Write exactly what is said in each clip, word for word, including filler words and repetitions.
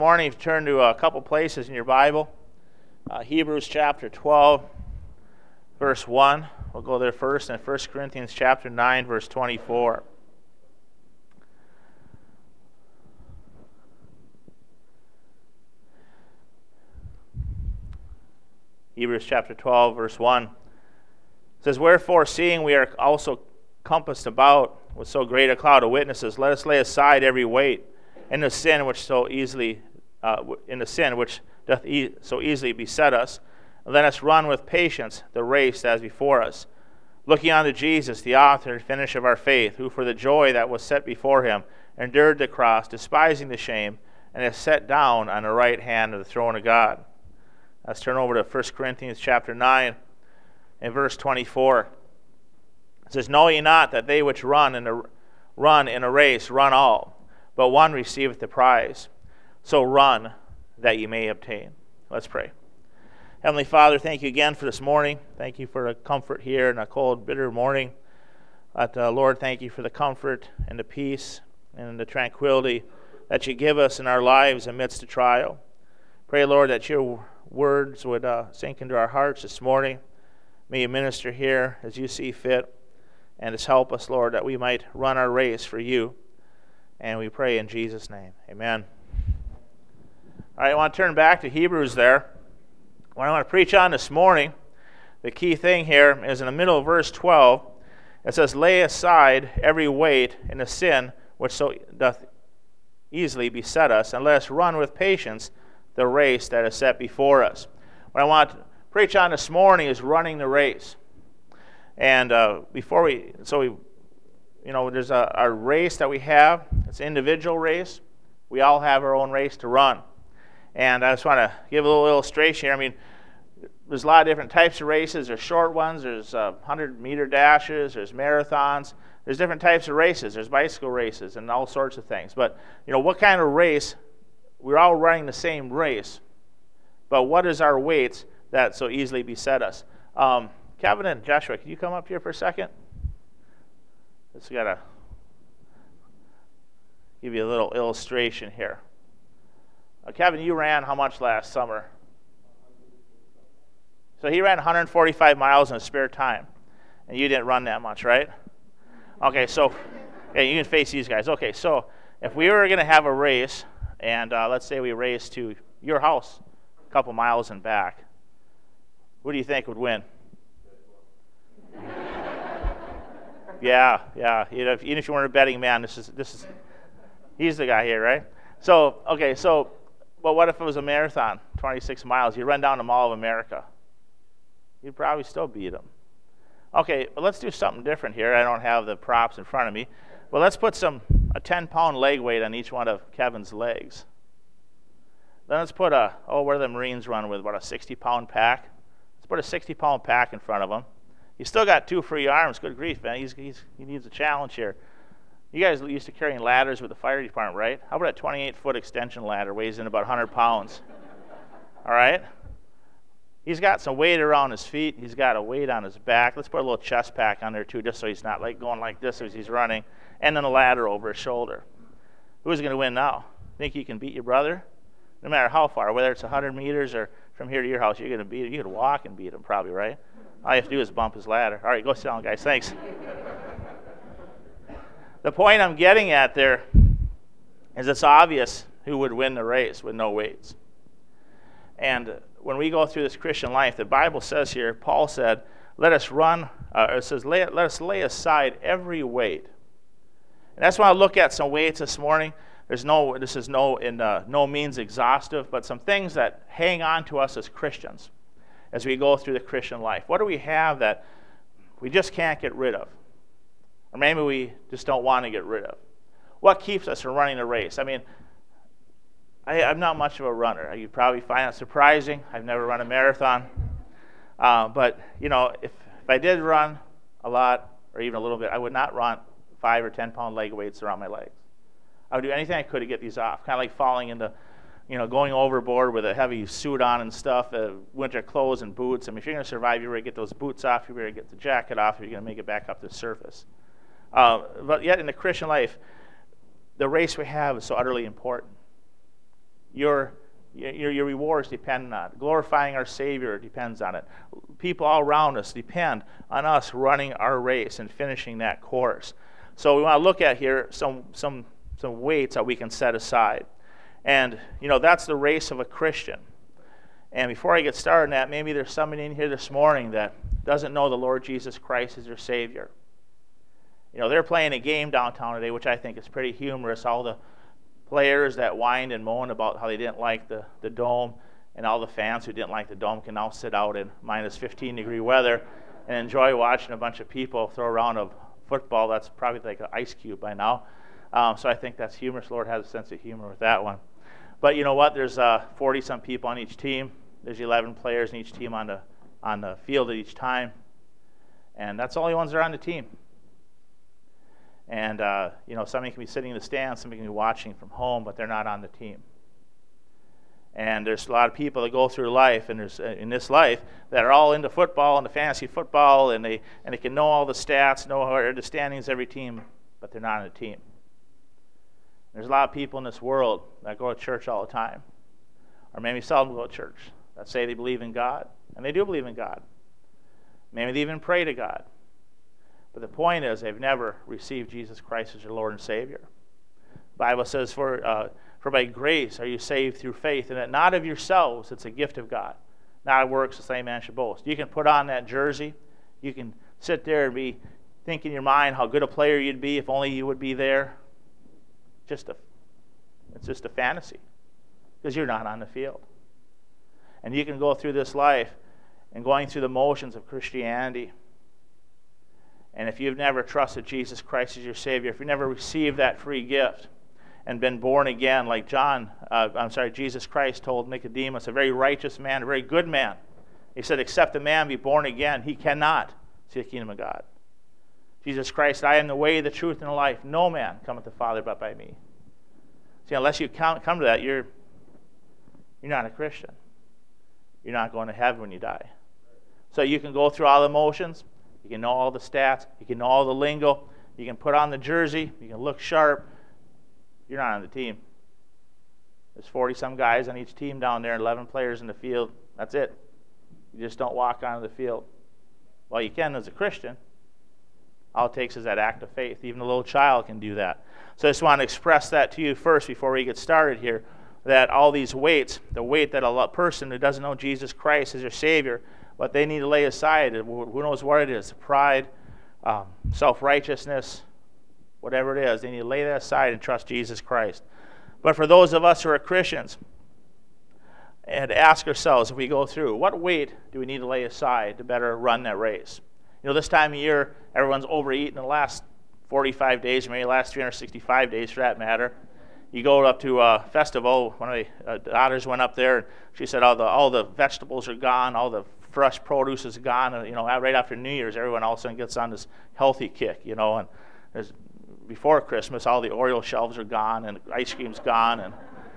Morning, you've turned to a couple places in your Bible. Uh, Hebrews chapter twelve, verse one. We'll go there first, and First Corinthians chapter nine, verse twenty-four. Hebrews chapter twelve, verse one. It says, "Wherefore, seeing we are also compassed about with so great a cloud of witnesses, let us lay aside every weight and the sin which so easily uh, in the sin which doth e- so easily beset us, and let us run with patience the race that is before us, looking unto Jesus, the author and finisher of our faith, who for the joy that was set before him endured the cross, despising the shame, and is set down on the right hand of the throne of God." Let's turn over to First Corinthians chapter nine and verse twenty-four. It says, "Know ye not that they which run in a, run in a race run all, but one receiveth the prize? So run that ye may obtain." Let's pray. Heavenly Father, thank you again for this morning. Thank you for the comfort here in a cold, bitter morning. But uh, Lord, thank you for the comfort and the peace and the tranquility that you give us in our lives amidst the trial. Pray, Lord, that your words would uh, sink into our hearts this morning. May you minister here as you see fit, and just help us, Lord, that we might run our race for you. And we pray in Jesus' name. Amen. All right, I want to turn back to Hebrews there. What I want to preach on this morning, the key thing here is in the middle of verse twelve. It says, "Lay aside every weight and the sin which so doth easily beset us, and let us run with patience the race that is set before us." What I want to preach on this morning is running the race. And uh, before we, so we, you know, there's a, a race that we have. It's an individual race. We all have our own race to run. And I just want to give a little illustration here. I mean, there's a lot of different types of races. There's short ones. There's uh, hundred-meter dashes. There's marathons. There's different types of races. There's bicycle races and all sorts of things. But, you know, what kind of race? We're all running the same race. But what is our weights that so easily beset us? Um, Kevin and Joshua, can you come up here for a second? Just got to give you a little illustration here. Uh, Kevin, you ran how much last summer? So he ran one hundred forty-five miles in his spare time, and you didn't run that much, right? Okay, so yeah, you can face these guys. Okay, so if we were going to have a race, and uh, let's say we race to your house a couple miles and back, who do you think would win? Yeah, yeah. You know, if, even if you weren't a betting man, this is this is he's the guy here, right? So okay, so but what if it was a marathon, twenty-six miles? You run down the Mall of America. You'd probably still beat him. Okay, but let's do something different here. I don't have the props in front of me, but let's put some a ten-pound leg weight on each one of Kevin's legs. Then let's put a oh, where do the Marines run with? What, a sixty-pound pack? Let's put a sixty-pound pack in front of him. He's still got two free arms. Good grief, man. He's, he's, he needs a challenge here. You guys used to carrying ladders with the fire department, right? How about a twenty-eight foot extension ladder, weighs in about one hundred pounds? All right? He's got some weight around his feet. He's got a weight on his back. Let's put a little chest pack on there, too, just so he's not like going like this as he's running. And then a ladder over his shoulder. Who's going to win now? Think you can beat your brother? No matter how far, whether it's one hundred meters or from here to your house, you're going to beat him. You could walk and beat him probably, right? All you have to do is bump his ladder. All right, go sit down, guys. Thanks. The point I'm getting at there is it's obvious who would win the race with no weights. And when we go through this Christian life, the Bible says here, Paul said, let us run, uh, it says, lay, let us lay aside every weight. And that's why I look at some weights this morning. There's no, this is no, in uh, no means exhaustive, but some things that hang on to us as Christians as we go through the Christian life. What do we have that we just can't get rid of? Or maybe we just don't want to get rid of? What keeps us from running a race? I mean, I, I'm not much of a runner. You probably find it surprising. I've never run a marathon. Uh, but, you know, if, if I did run a lot or even a little bit, I would not run five or ten pound leg weights around my legs. I would do anything I could to get these off. Kind of like falling into, you know, going overboard with a heavy suit on and stuff, uh, winter clothes and boots. I mean, if you're going to survive, you better get those boots off. You better get the jacket off if you're going to make it back up to the surface. Uh, but yet in the Christian life, the race we have is so utterly important. your, your, your rewards depend on it. Glorifying our Savior depends on it. People all around us depend on us running our race and finishing that course. So we want to look at here some, some, some weights that we can set aside. And, you know, that's the race of a Christian. And before I get started on that, maybe there's somebody in here this morning that doesn't know the Lord Jesus Christ as their Savior. You know, they're playing a game downtown today, which I think is pretty humorous. All the players that whined and moaned about how they didn't like the, the dome, and all the fans who didn't like the dome can now sit out in minus fifteen degree weather and enjoy watching a bunch of people throw around a football that's probably like an ice cube by now. Um, so I think that's humorous. The Lord has a sense of humor with that one. But you know what? There's uh, forty-some people on each team. There's eleven players in each team on the, on the field at each time. And that's the only ones that are on the team. And, uh, you know, somebody can be sitting in the stands, somebody can be watching from home, but they're not on the team. And there's a lot of people that go through life, and there's in this life, that are all into football and the fantasy football, and they and they can know all the stats, know how the standings of every team, but they're not on the team. There's a lot of people in this world that go to church all the time, or maybe seldom go to church, that say they believe in God, and they do believe in God. Maybe they even pray to God. But the point is, they've never received Jesus Christ as their Lord and Savior. The Bible says, for, uh, for by grace are you saved through faith, and that not of yourselves, it's a gift of God. Not of works, the same man should boast. You can put on that jersey. You can sit there and be thinking in your mind how good a player you'd be if only you would be there. Just a, it's just a fantasy, because you're not on the field. And you can go through this life and going through the motions of Christianity. And if you've never trusted Jesus Christ as your Savior, if you've never received that free gift and been born again, like John, uh, I'm sorry, Jesus Christ told Nicodemus, a very righteous man, a very good man. He said, except a man be born again, he cannot see the kingdom of God. Jesus Christ said, I am the way, the truth, and the life. No man cometh to the Father but by me. See, unless you come to that, you're, you're not a Christian. You're not going to heaven when you die. So you can go through all the motions. You can know all the stats. You can know all the lingo. You can put on the jersey. You can look sharp. You're not on the team. There's forty-some guys on each team down there, eleven players in the field. That's it. You just don't walk onto the field. Well, you can as a Christian. All it takes is that act of faith. Even a little child can do that. So I just want to express that to you first before we get started here, that all these weights, the weight that a person who doesn't know Jesus Christ as their Savior, what they need to lay aside, who knows what it is, pride, um, self-righteousness, whatever it is, they need to lay that aside and trust Jesus Christ. But for those of us who are Christians, and ask ourselves, if we go through, what weight do we need to lay aside to better run that race? You know, this time of year, everyone's overeating the last forty-five days, or maybe the last three hundred sixty-five days for that matter. You go up to a festival, one of the uh, daughters went up there, and she said all the all the vegetables are gone, all the fresh produce is gone. And, you know, right after New Year's, everyone all of a sudden gets on this healthy kick, you know, and there's, before Christmas, all the Oreo shelves are gone, and the ice cream's gone, and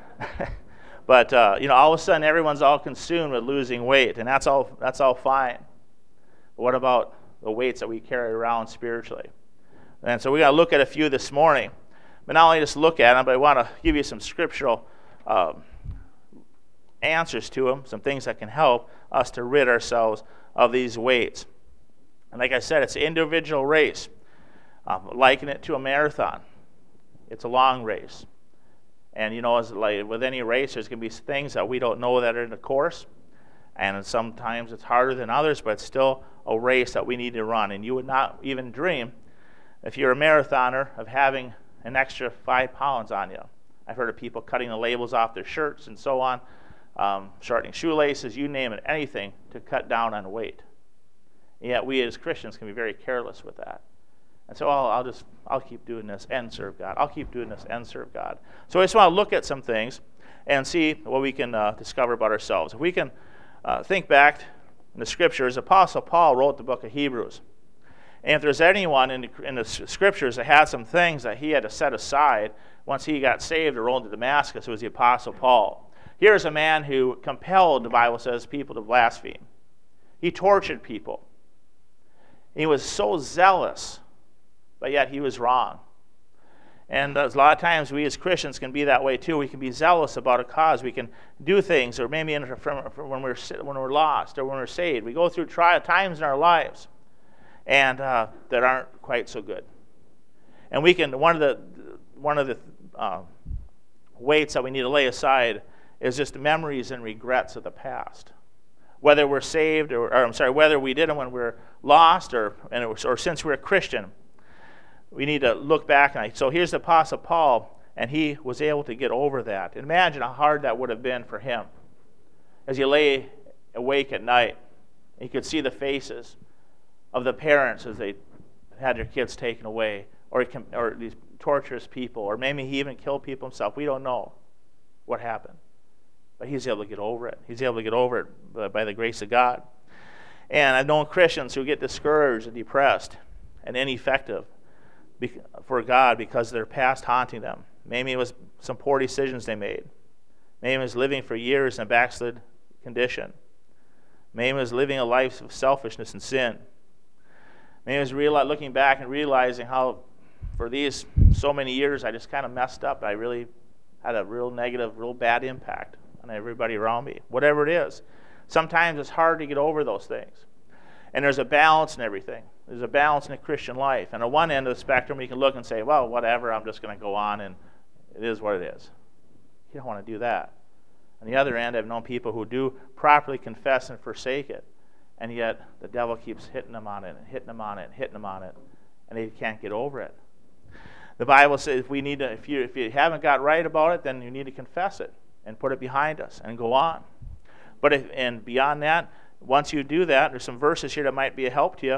but, uh, you know, all of a sudden, everyone's all consumed with losing weight, and that's all, that's all fine. But what about the weights that we carry around spiritually? And so we got to look at a few this morning. But not only just look at them, but I want to give you some scriptural um, answers to them, some things that can help us to rid ourselves of these weights. And like I said, it's an individual race. Um, liken it to a marathon. It's a long race. And, you know, as like with any race, there's going to be things that we don't know that are in the course. And sometimes it's harder than others, but it's still a race that we need to run. And you would not even dream, if you're a marathoner, of having an extra five pounds on you. I've heard of people cutting the labels off their shirts and so on, um, shortening shoelaces, you name it, anything to cut down on weight. And yet we as Christians can be very careless with that. And so I'll, I'll just, I'll keep doing this and serve God. I'll keep doing this and serve God. So I just want to look at some things and see what we can uh, discover about ourselves. If we can uh, think back in the Scriptures, Apostle Paul wrote the book of Hebrews. And if there's anyone in the, in the Scriptures that had some things that he had to set aside once he got saved or rolled to Damascus, it was the Apostle Paul. Here's a man who compelled, the Bible says, people to blaspheme. He tortured people. He was so zealous, but yet he was wrong. And a lot of times we as Christians can be that way too. We can be zealous about a cause. We can do things, or maybe in, from, from when, we're, when we're lost or when we're saved. We go through trial times in our lives and uh, that aren't quite so good. And we can, one of the, one of the uh, weights that we need to lay aside is just memories and regrets of the past. Whether we're saved, or, or I'm sorry, whether we did it when we were lost, or, and it was, or since we're a Christian. We need to look back. And I, so here's the Apostle Paul, and he was able to get over that. And imagine how hard that would have been for him. As he lay awake at night, he could see the faces of the parents as they had their kids taken away, or, he, or these torturous people, or maybe he even killed people himself. We don't know what happened. But he's able to get over it. He's able to get over it by the grace of God. And I've known Christians who get discouraged and depressed and ineffective for God because of their past haunting them. Maybe it was some poor decisions they made. Maybe it was living for years in a backslid condition. Maybe it was living a life of selfishness and sin. Maybe it was real, looking back and realizing how for these so many years I just kind of messed up. I really had a real negative, real bad impact on everybody around me. Whatever it is. Sometimes it's hard to get over those things. And there's a balance in everything. There's a balance in a Christian life. And on one end of the spectrum, we can look and say, well, whatever, I'm just going to go on, and it is what it is. You don't want to do that. On the other end, I've known people who do properly confess and forsake it, and yet the devil keeps hitting them on it and hitting them on it and hitting them on it, and they can't get over it. The Bible says if we need to, if you if you haven't got right about it, then you need to confess it and put it behind us and go on. But if, and beyond that, once you do that, there's some verses here that might be a help to you.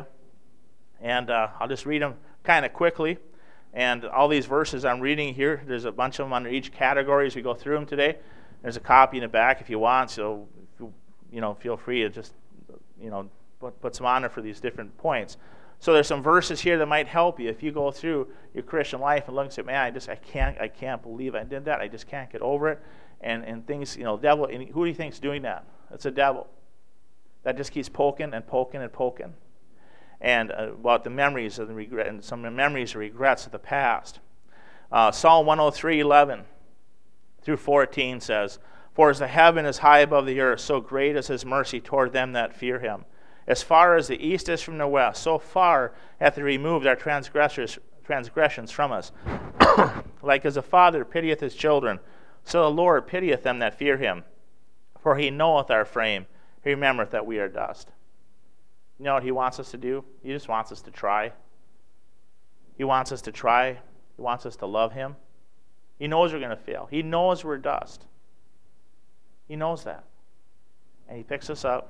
And uh, I'll just read them kind of quickly. And all these verses I'm reading here, there's a bunch of them under each category as we go through them today. There's a copy in the back if you want, so you know, feel free to just you know put, put some on there for these different points. So there's some verses here that might help you if you go through your Christian life and look and say, man, I just I can't I can't believe I did that. I just can't get over it. And and things, you know, devil. And who do you think's doing that? It's a devil that just keeps poking and poking and poking. And uh, about the memories of the regret, and some memories or regrets of the past. Uh, Psalm one oh three, eleven through fourteen says, "For as the heaven is high above the earth, so great is his mercy toward them that fear him. As far as the east is from the west, so far hath he removed our transgressors, transgressions from us. Like as a father pitieth his children, so the Lord pitieth them that fear him. For he knoweth our frame, he remembereth that we are dust." You know what he wants us to do? He just wants us to try. He wants us to try. He wants us to love him. He knows we're going to fail. He knows we're dust. He knows that. And he picks us up.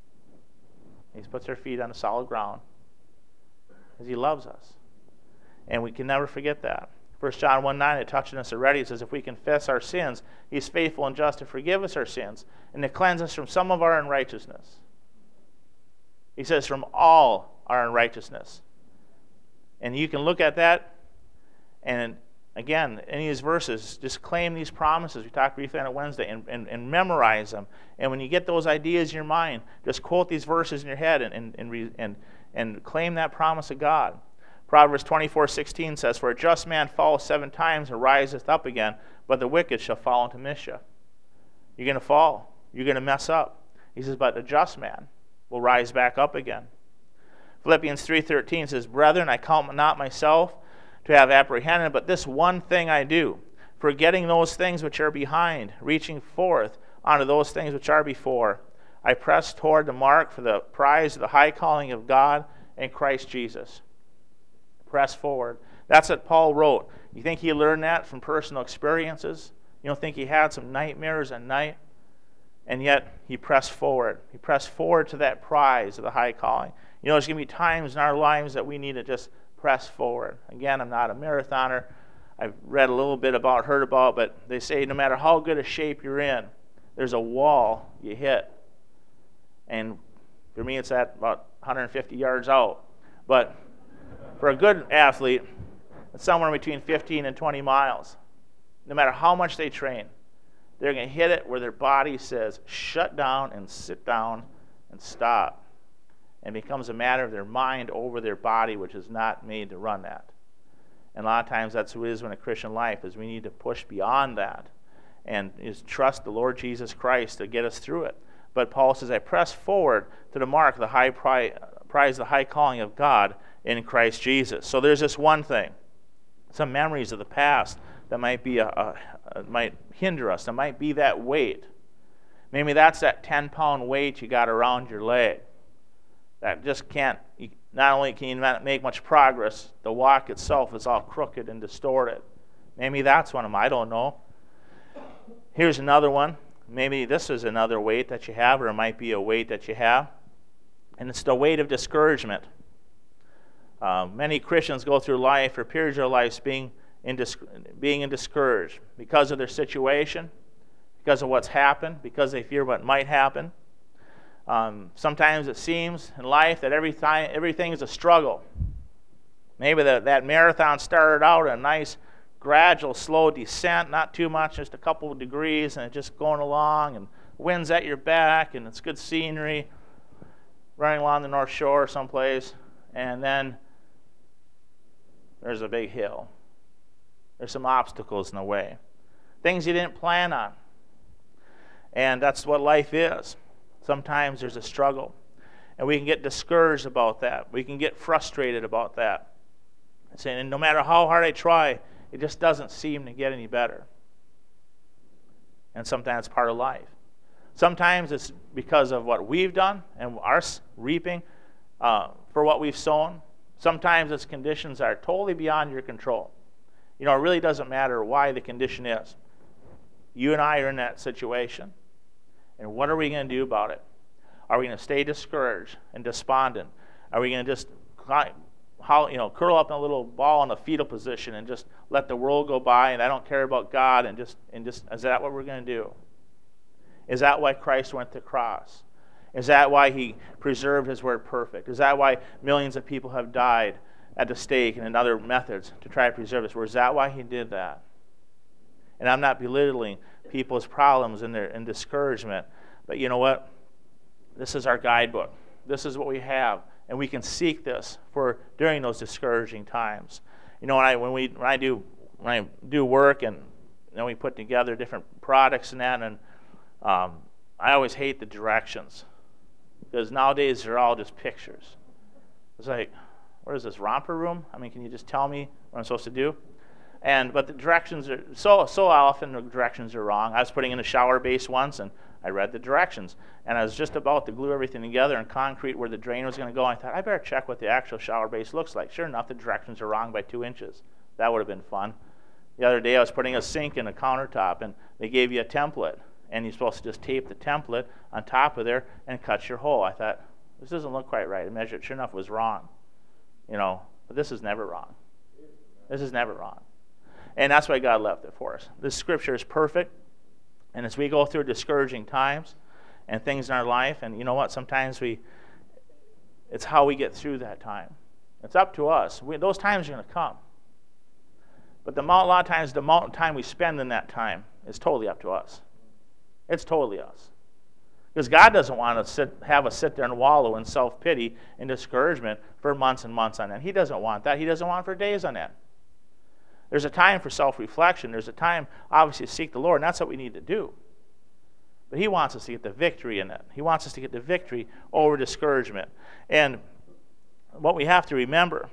He puts our feet on the solid ground because he loves us. And we can never forget that. First John one nine, it touched on us already. It says, if we confess our sins, he's faithful and just to forgive us our sins and to cleanse us from some of our unrighteousness. He says, from all our unrighteousness. And you can look at that, and again, any of these verses, just claim these promises. We talked briefly on it Wednesday, and, and, and memorize them. And when you get those ideas in your mind, just quote these verses in your head and, and, and, re, and, and claim that promise of God. Proverbs twenty-four sixteen says, "For a just man falleth seven times and riseth up again, but the wicked shall fall into mischief." You're going to fall. You're going to mess up. He says, but a just man will rise back up again. Philippians three thirteen says, "Brethren, I count not myself to have apprehended, but this one thing I do, forgetting those things which are behind, reaching forth unto those things which are before. I press toward the mark for the prize of the high calling of God in Christ Jesus." Press forward. That's what Paul wrote. You think he learned that from personal experiences? You don't think he had some nightmares at night? And yet, he pressed forward. He pressed forward to that prize of the high calling. You know, there's going to be times in our lives that we need to just press forward. Again, I'm not a marathoner. I've read a little bit about, heard about, but they say no matter how good a shape you're in, there's a wall you hit. And for me, it's at about one hundred fifty yards out. But for a good athlete, it's somewhere between fifteen and twenty miles. No matter how much they train, they're going to hit it where their body says, shut down and sit down and stop. And it becomes a matter of their mind over their body, which is not made to run that. And a lot of times that's what it is in a Christian life, is we need to push beyond that and is trust the Lord Jesus Christ to get us through it. But Paul says, I press forward to the mark of the high prize, prize the high calling of God in Christ Jesus. So there's this one thing, some memories of the past that might be a, a, a might hinder us. That might be that weight. Maybe that's that ten-pound weight you got around your leg. That just can't, not only can you not make much progress, the walk itself is all crooked and distorted. Maybe that's one of them. I don't know. Here's another one. Maybe this is another weight that you have, or it might be a weight that you have. And it's the weight of discouragement. Uh, many Christians go through life or periods of their lives being, in dis- being discouraged because of their situation, because of what's happened, because they fear what might happen. Um, sometimes it seems in life that every time, everything is a struggle. Maybe the, that marathon started out a nice, gradual, slow descent, not too much, just a couple of degrees, and it's just going along, and wind's at your back, and it's good scenery, running along the North Shore someplace, and then there's a big hill. There's some obstacles in the way. Things you didn't plan on. And that's what life is. Sometimes there's a struggle. And we can get discouraged about that. We can get frustrated about that. Saying, and no matter how hard I try, it just doesn't seem to get any better. And sometimes it's part of life. Sometimes it's because of what we've done and our reaping uh, for what we've sown. Sometimes it's conditions that are totally beyond your control. You know, it really doesn't matter why the condition is. You and I are in that situation. And what are we going to do about it? Are we going to stay discouraged and despondent? Are we going to just, how, you know, curl up in a little ball in a fetal position and just let the world go by and I don't care about God and just, and just, is that what we're going to do? Is that why Christ went to the cross? Is that why he preserved his word perfect? Is that why millions of people have died at the stake and in other methods to try to preserve this word? Is that why he did that? And I'm not belittling people's problems and their and discouragement, but you know what? This is our guidebook. This is what we have, and we can seek this for during those discouraging times. You know, when I when we when I do when I do work and then we put together different products and that, and um, I always hate the directions because nowadays they're all just pictures. It's like, what is this, romper room? I mean, can you just tell me what I'm supposed to do? And but the directions are so so often the directions are wrong. I was putting in a shower base once, and I read the directions, and I was just about to glue everything together in concrete where the drain was going to go. And I thought I better check what the actual shower base looks like. Sure enough, the directions are wrong by two inches. That would have been fun. The other day, I was putting a sink in a countertop, and they gave you a template, and you're supposed to just tape the template on top of there and cut your hole. I thought this doesn't look quite right. I measured it. Sure enough, it was wrong. You know, but this is never wrong. This is never wrong. And that's why God left it for us. This scripture is perfect. And as we go through discouraging times and things in our life, and you know what, sometimes we, it's how we get through that time. It's up to us. We, those times are going to come. But the amount, a lot of times, the amount of time we spend in that time is totally up to us. It's totally us. Because God doesn't want to sit, have us sit there and wallow in self-pity and discouragement for months and months on end. He doesn't want that. He doesn't want it for days on end. There's a time for self-reflection. There's a time, obviously, to seek the Lord, and that's what we need to do. But he wants us to get the victory in it. He wants us to get the victory over discouragement. And what we have to remember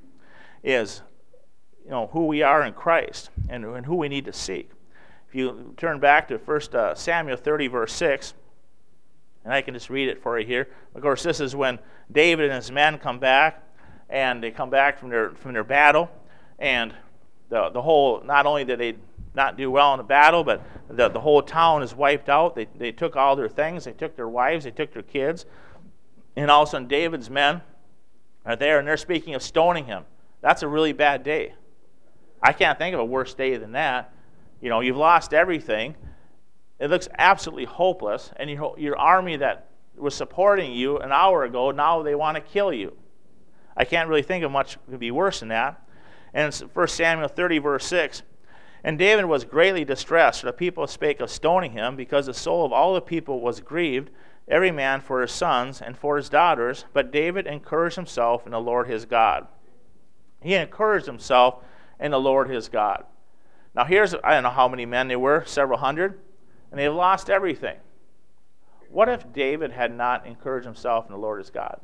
is, you know, who we are in Christ and, and who we need to seek. If you turn back to First Samuel thirty, verse six, and I can just read it for you here. Of course, this is when David and his men come back, and they come back from their from their battle, and The, the whole, not only did they not do well in the battle, but the, the whole town is wiped out. They, they took all their things. They took their wives. They took their kids. And all of a sudden, David's men are there, and they're speaking of stoning him. That's a really bad day. I can't think of a worse day than that. You know, you've lost everything. It looks absolutely hopeless. And you, your army that was supporting you an hour ago, now they want to kill you. I can't really think of much could be worse than that. And it's First Samuel thirty, verse six. And David was greatly distressed, for the people spake of stoning him, because the soul of all the people was grieved, every man for his sons and for his daughters. But David encouraged himself in the Lord his God. He encouraged himself and the Lord his God. Now here's, I don't know how many men there were, several hundred, and they've lost everything. What if David had not encouraged himself in the Lord his God?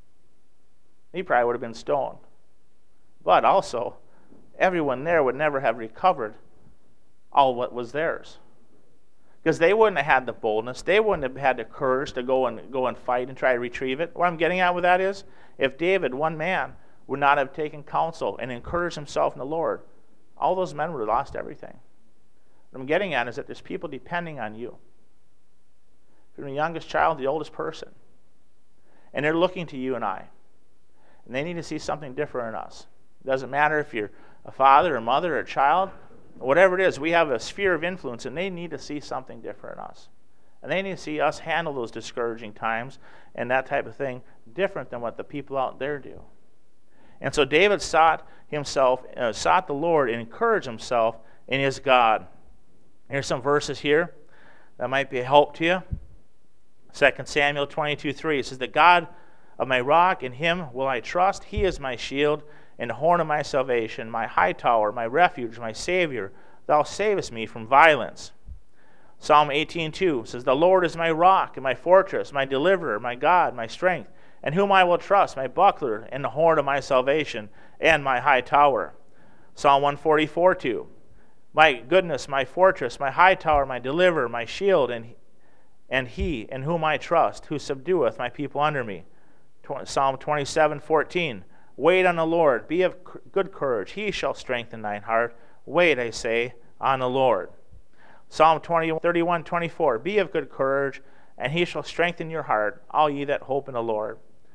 He probably would have been stoned. But also, everyone there would never have recovered all what was theirs. Because they wouldn't have had the boldness, they wouldn't have had the courage to go and go and fight and try to retrieve it. What I'm getting at with that is, if David, one man, would not have taken counsel and encouraged himself in the Lord, all those men would have lost everything. What I'm getting at is that there's people depending on you. From the youngest child to the oldest person. And they're looking to you and I. And they need to see something different in us. It doesn't matter if you're a father or mother or a child, whatever it is, we have a sphere of influence, and they need to see something different in us. And they need to see us handle those discouraging times and that type of thing different than what the people out there do. And so David sought himself, uh, sought the Lord and encouraged himself in his God. Here's some verses here that might be a help to you. Second Samuel twenty-two three, it says, "The God of my rock, in him will I trust. He is my shield and the horn of my salvation, my high tower, my refuge, my Savior. Thou savest me from violence." Psalm eighteen two says, "The Lord is my rock and my fortress, my deliverer, my God, my strength, and whom I will trust, my buckler and the horn of my salvation, and my high tower." Psalm one forty-four two, "My goodness, my fortress, my high tower, my deliverer, my shield, and, and he in whom I trust, who subdueth my people under me." Psalm twenty-seven fourteen, "Wait on the Lord, be of good courage, he shall strengthen thine heart. Wait, I say, on the Lord." Psalm thirty-one twenty-four, "Be of good courage, and he shall strengthen your heart, all ye that hope in the Lord."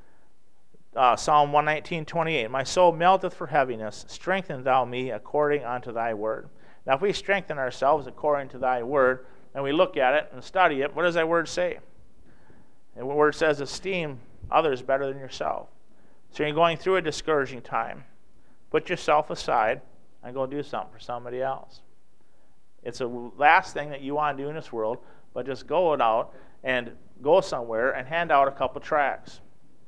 Uh, Psalm one nineteen twenty-eight, "My soul melteth for heaviness, strengthen thou me according unto thy word." Now if we strengthen ourselves according to thy word, and we look at it and study it, what does that word say? The word says, esteem others better than yourself. So you're going through a discouraging time. Put yourself aside and go do something for somebody else. It's the last thing that you want to do in this world, but just go it out and go somewhere and hand out a couple tracts.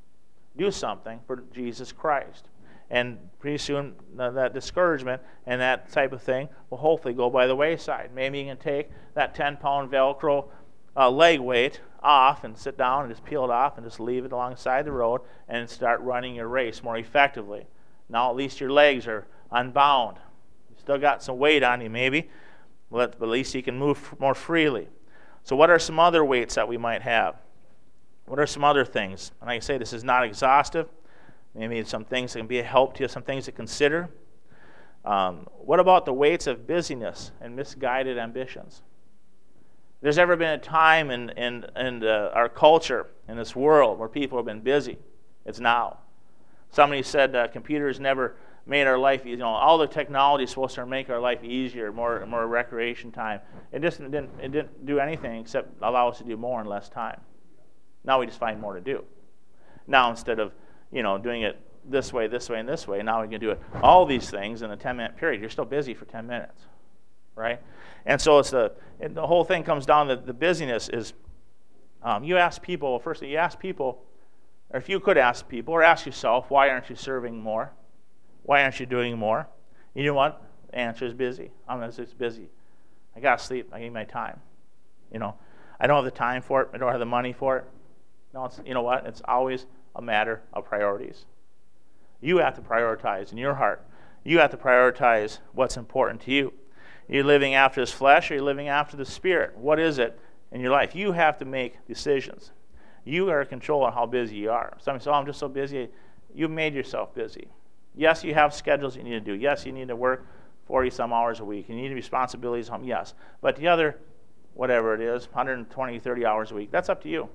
Do something for Jesus Christ. And pretty soon that discouragement and that type of thing will hopefully go by the wayside. Maybe you can take that ten-pound Velcro uh, leg weight off and sit down and just peel it off and just leave it alongside the road and start running your race more effectively. Now at least your legs are unbound. You still got some weight on you maybe, but at least you can move more freely. So what are some other weights that we might have? What are some other things? And like I say, this is not exhaustive. Maybe some things that can be a help to you, some things to consider. Um, what about the weights of busyness and misguided ambitions? If there's ever been a time in, in, in uh, our culture, in this world, where people have been busy, it's now. Somebody said uh, computers never made our life easy. You know, all the technology is supposed to make our life easier, more more recreation time. It just it didn't, it didn't do anything except allow us to do more in less time. Now we just find more to do. Now instead of you know doing it this way, this way, and this way, now we can do it all these things in a ten-minute period. You're still busy for ten minutes, right? And so it's the it, the whole thing comes down to the busyness is um, you ask people first. You ask people, or if you could ask people, or ask yourself, why aren't you serving more? Why aren't you doing more? You know what? The answer is busy. I'm just busy. I gotta sleep. I need my time. You know, I don't have the time for it. I don't have the money for it. No, it's, you know what? It's always a matter of priorities. You have to prioritize in your heart. You have to prioritize what's important to you. Are you living after this flesh, or are you living after the Spirit? What is it in your life? You have to make decisions. You are in control on how busy you are. Somebody says, oh, I'm just so busy. You've made yourself busy. Yes, you have schedules you need to do. Yes, you need to work forty some hours a week. You need responsibilities home. Yes. But the other, whatever it is, one hundred twenty, thirty hours a week, that's up to you.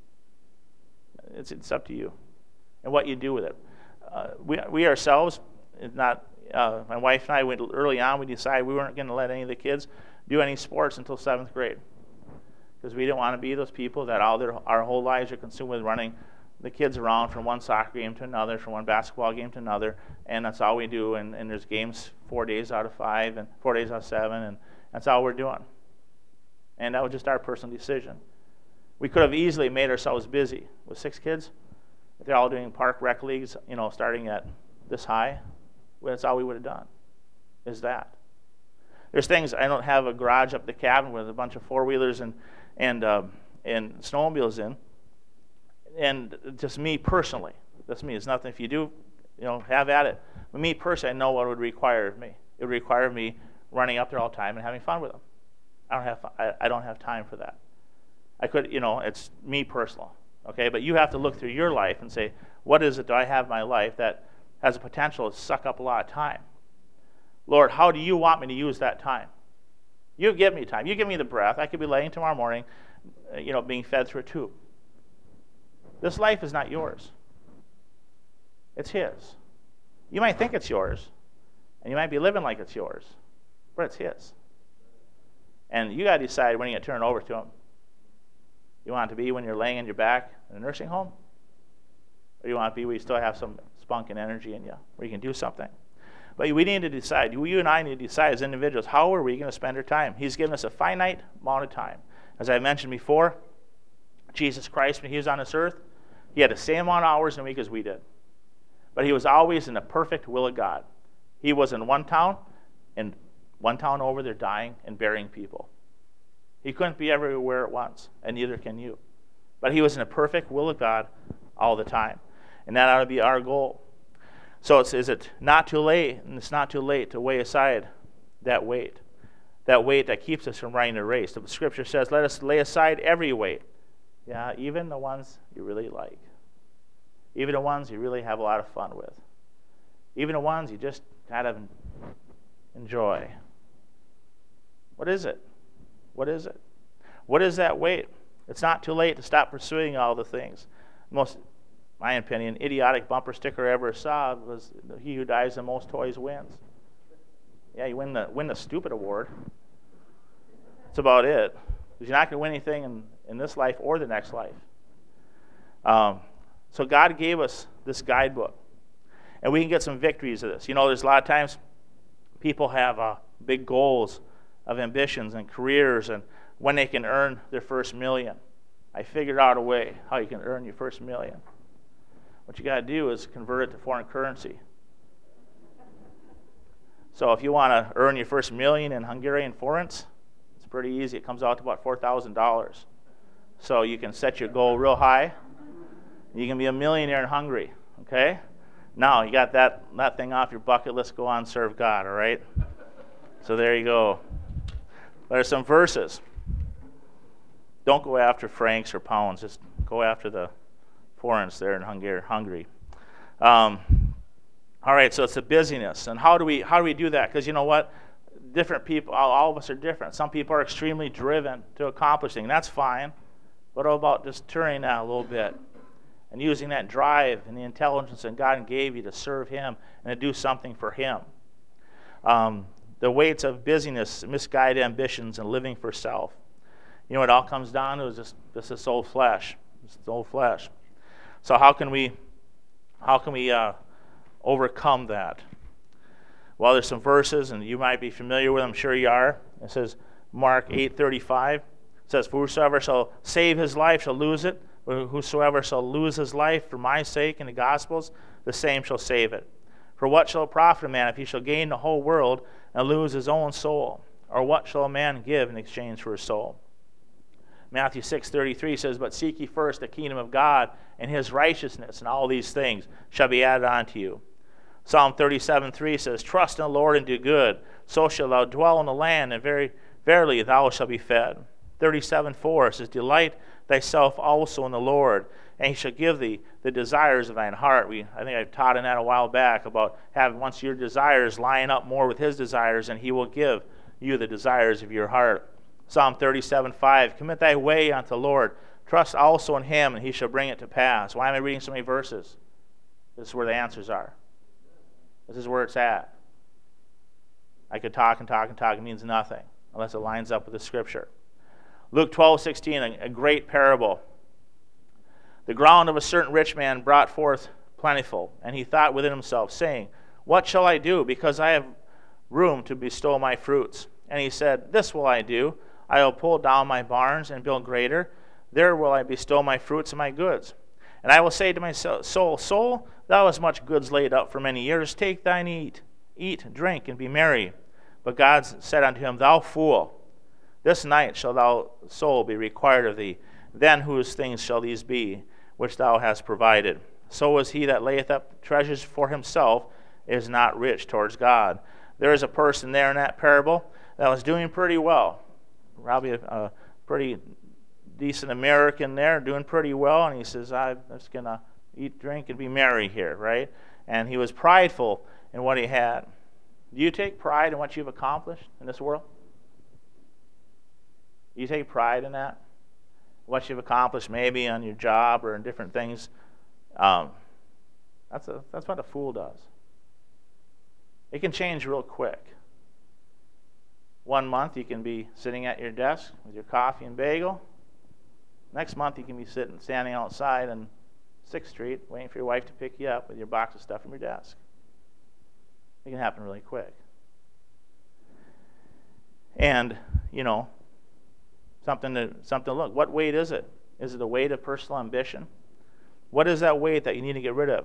It's, it's up to you and what you do with it. Uh, we, we ourselves, not uh, my wife and I, went early on, we decided we weren't going to let any of the kids do any sports until seventh grade because we didn't want to be those people that all their our whole lives are consumed with running the kids around from one soccer game to another, from one basketball game to another, and that's all we do. And, and there's games four days out of five and four days out of seven, and that's all we're doing. And that was just our personal decision. We could have easily made ourselves busy with six kids. If they're all doing park rec leagues, you know, starting at this high, well, that's all we would have done. is that. There's things, I don't have a garage up the cabin with a bunch of four-wheelers and, and, uh, and snowmobiles in. And just me personally, that's me. It's nothing. If you do, you know, have at it. But me personally, I know what it would require of me. It would require me running up there all the time and having fun with them. I don't have I, I don't have time for that. I could, you know, it's me personal, okay? But you have to look through your life and say, what is it that I have in my life that has a potential to suck up a lot of time? Lord, how do you want me to use that time? You give me time. You give me the breath. I could be laying tomorrow morning, you know, being fed through a tube. This life is not yours. It's His. You might think it's yours, and you might be living like it's yours, but it's His. And you got to decide when you're going to turn it over to Him. You want it to be when you're laying on your back in a nursing home? Or you want it to be where you still have some spunk and energy in you, where you can do something? But we need to decide, you and I need to decide as individuals, how are we going to spend our time? He's given us a finite amount of time. As I mentioned before, Jesus Christ, when He was on this earth, He had the same amount of hours in a week as we did. But He was always in the perfect will of God. He was in one town, and one town over there dying and burying people. He couldn't be everywhere at once, and neither can you. But He was in the perfect will of God all the time. And that ought to be our goal. So it's, is it not too late, and it's not too late to weigh aside that weight, that weight that keeps us from running the race. The Scripture says, let us lay aside every weight. Yeah, even the ones you really like. Even the ones you really have a lot of fun with. Even the ones you just kind of enjoy. What is it? What is it? What is that weight? It's not too late to stop pursuing all the things. Most, my opinion, idiotic bumper sticker I ever saw was, he who dies the most toys wins. Yeah, you win the, win the stupid award. That's about it. Because you're not going to win anything in, in this life or the next life. Um, so God gave us this guidebook. And we can get some victories of this. You know, there's a lot of times people have uh, big goals of ambitions and careers and when they can earn their first million. I figured out a way how you can earn your first million. What you got to do is convert it to foreign currency. So if you want to earn your first million in Hungarian forints, it's pretty easy. It comes out to about four thousand dollars. So you can set your goal real high. You can be a millionaire in Hungary, okay? Now you got that, that thing off your bucket list, go on and serve God, all right? So there you go. There are some verses. Don't go after francs or pounds. Just go after the forints there in Hungary. Um, all right, so it's the busyness. And how do we how do we do that? Because you know what? Different people, all, all of us are different. Some people are extremely driven to accomplish things. That's fine. But how about just turning that a little bit and using that drive and the intelligence that God gave you to serve Him and to do something for Him? Um, the weights of busyness, misguided ambitions, and living for self. You know what it all comes down to is just this is old flesh. This is old flesh. So how can we how can we uh, overcome that? Well, there's some verses, and you might be familiar with them. I'm sure you are. It says Mark eight thirty-five. It says, "For whosoever shall save his life shall lose it. But whosoever shall lose his life for my sake and the gospel's, the same shall save it. For what shall it profit a man if he shall gain the whole world and lose his own soul? Or what shall a man give in exchange for his soul?" Matthew six thirty-three says, "But seek ye first the kingdom of God and His righteousness, and all these things shall be added unto you." Psalm thirty-seven three says, "Trust in the Lord and do good, so shalt thou dwell in the land, and very verily thou shalt be fed." thirty-seven four says, "Delight thyself also in the Lord, and He shall give thee the desires of thine heart." We, I think I taught in that a while back about having once your desires line up more with His desires, and He will give you the desires of your heart. Psalm thirty-seven five, "Commit thy way unto the Lord. Trust also in Him, and He shall bring it to pass." Why am I reading so many verses? This is where the answers are. This is where it's at. I could talk and talk and talk. It means nothing unless it lines up with the Scripture. Luke twelve sixteen, a, a great parable. "The ground of a certain rich man brought forth plentiful, and he thought within himself, saying, What shall I do, because I have room to bestow my fruits? And he said, This will I do. I will pull down my barns and build greater. There will I bestow my fruits and my goods. And I will say to my soul, Soul, thou hast much goods laid up for many years. Take thine eat. eat, drink, and be merry. But God said unto him, Thou fool, this night shall thy soul be required of thee. Then whose things shall these be, which thou hast provided? So is he that layeth up treasures for himself is not rich towards God. There is a person there in that parable that was doing pretty well. Probably a, a pretty decent American there, doing pretty well, and he says, I'm just going to eat, drink, and be merry here, right? And he was prideful in what he had. Do you take pride in what you've accomplished in this world? Do you take pride in that? What you've accomplished maybe on your job or in different things? Um, that's, a, that's what a fool does. It can change real quick. One month you can be sitting at your desk with your coffee and bagel. Next month you can be sitting, standing outside on sixth street waiting for your wife to pick you up with your box of stuff from your desk. It can happen really quick. And, you know, something to, something to look. What weight is it? Is it a weight of personal ambition? What is that weight that you need to get rid of?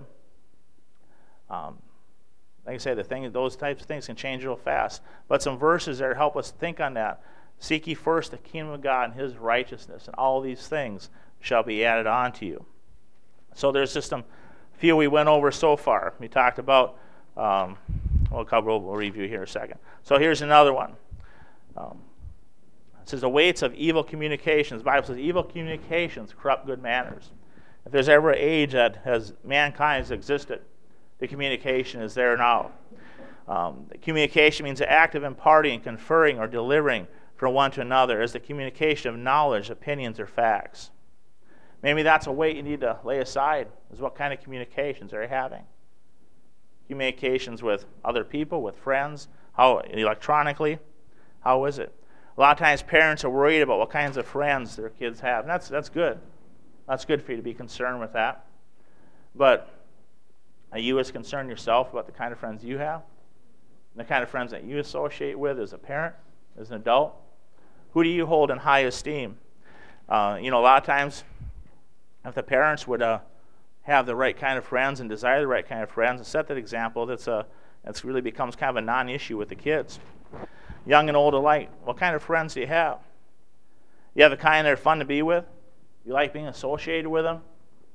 Um, like I say, the thing, those types of things can change real fast. But some verses there help us think on that. Seek ye first the kingdom of God and his righteousness, and all these things shall be added on to you. So there's just some few we went over so far. We talked about, um, we'll cover, we'll review here in a second. So here's another one. Um, it says the weights of evil communications. The Bible says evil communications corrupt good manners. If there's ever an age that has mankind has existed, the communication is there now. Um, the communication means the act of imparting, conferring, or delivering from one to another as the communication of knowledge, opinions, or facts. Maybe that's a weight you need to lay aside, is what kind of communications are you having? Communications with other people, with friends, how electronically, how is it? A lot of times parents are worried about what kinds of friends their kids have, and that's, that's good. That's good for you to be concerned with that. But are you as concerned yourself about the kind of friends you have? And the kind of friends that you associate with as a parent, as an adult? Who do you hold in high esteem? Uh, you know, a lot of times, if the parents would uh, have the right kind of friends and desire the right kind of friends and set that example, that's a, that's really becomes kind of a non-issue with the kids. Young and old alike, what kind of friends do you have? You have the kind that are fun to be with? You like being associated with them?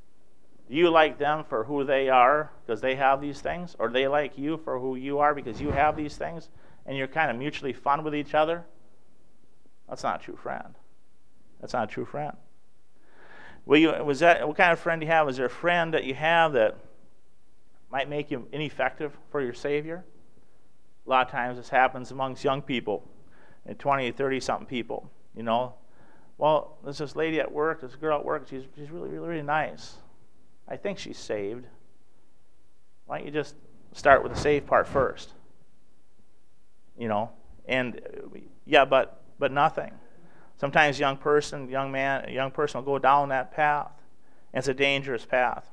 Do you like them for who they are because they have these things? Or do they like you for who you are because you have these things? And you're kind of mutually fun with each other? That's not a true friend. That's not a true friend. Will you, was that, what kind of friend do you have? Is there a friend that you have that might make you ineffective for your Savior? A lot of times this happens amongst young people, and twenty, thirty-something people, you know. Well, there's this lady at work, this girl at work, she's, she's really, really, really nice. I think she's saved. Why don't you just start with the saved part first? You know, and yeah, but but nothing. Sometimes young person, young man, a young person will go down that path, and it's a dangerous path.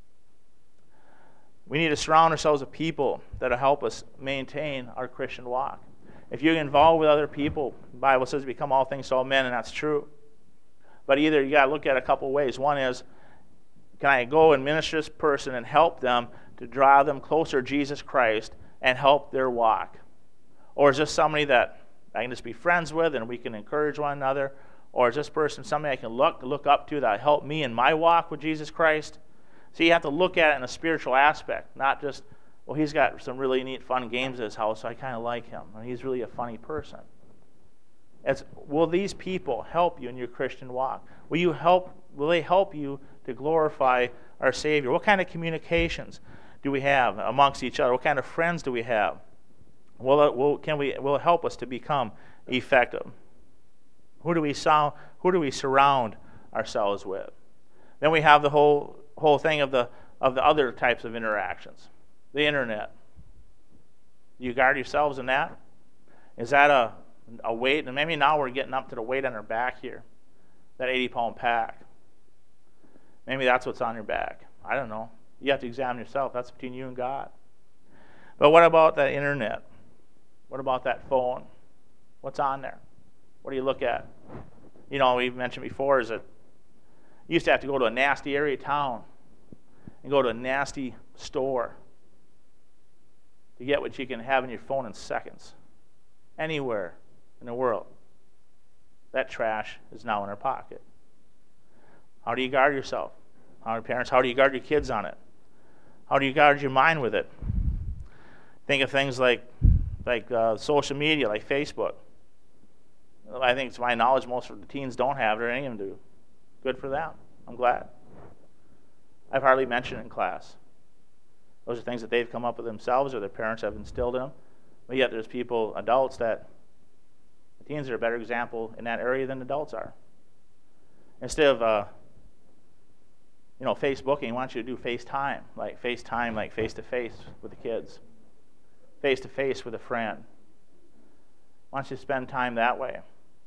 We need to surround ourselves with people that will help us maintain our Christian walk. If you're involved with other people, the Bible says become all things to all men, and that's true. But either you got to look at it a couple ways. One is, can I go and minister to this person and help them to draw them closer to Jesus Christ and help their walk? Or is this somebody that I can just be friends with and we can encourage one another? Or is this person somebody I can look look up to that help me in my walk with Jesus Christ? So you have to look at it in a spiritual aspect, not just, well, he's got some really neat, fun games at his house, so I kind of like him, and he's really a funny person. It's, will these people help you in your Christian walk? Will you help? Will they help you to glorify our Savior? What kind of communications do we have amongst each other? What kind of friends do we have? Will it, will, can we, will it help us to become effective? Who do we sound, who do we surround ourselves with? Then we have the whole whole thing of the of the other types of interactions. The internet. Do you guard yourselves in that? Is that a, a weight? And maybe now we're getting up to the weight on our back here. That eighty pound pack. Maybe that's what's on your back. I don't know. You have to examine yourself. That's between you and God. But what about that internet? What about that phone? What's on there? What do you look at? You know, we've mentioned before is that you used to have to go to a nasty area of town and go to a nasty store to get what you can have in your phone in seconds, anywhere in the world. That trash is now in our pocket. How do you guard yourself? How, parents, how do you guard your kids on it? How do you guard your mind with it? Think of things like like uh, social media, like Facebook. I think, to my knowledge, most of the teens don't have it, or any of them do. Good for them. I'm glad. I've hardly mentioned it in class. Those are things that they've come up with themselves or their parents have instilled in them. But yet there's people, adults, that the teens are a better example in that area than adults are. Instead of, uh, you know, Facebooking, why don't you do FaceTime, like FaceTime, like face-to-face with the kids, face-to-face with a friend. Why don't you spend time that way?